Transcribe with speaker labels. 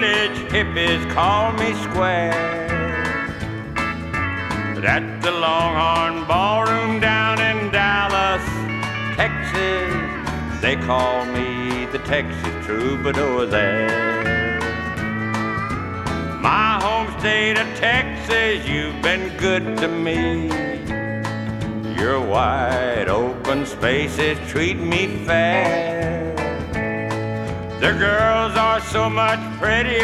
Speaker 1: hippies call me square. But at the Longhorn Ballroom down in Dallas, Texas, they call me the Texas Troubadour there. My home state of Texas, you've been good to me. Your wide open spaces treat me fair. The girls are so much prettier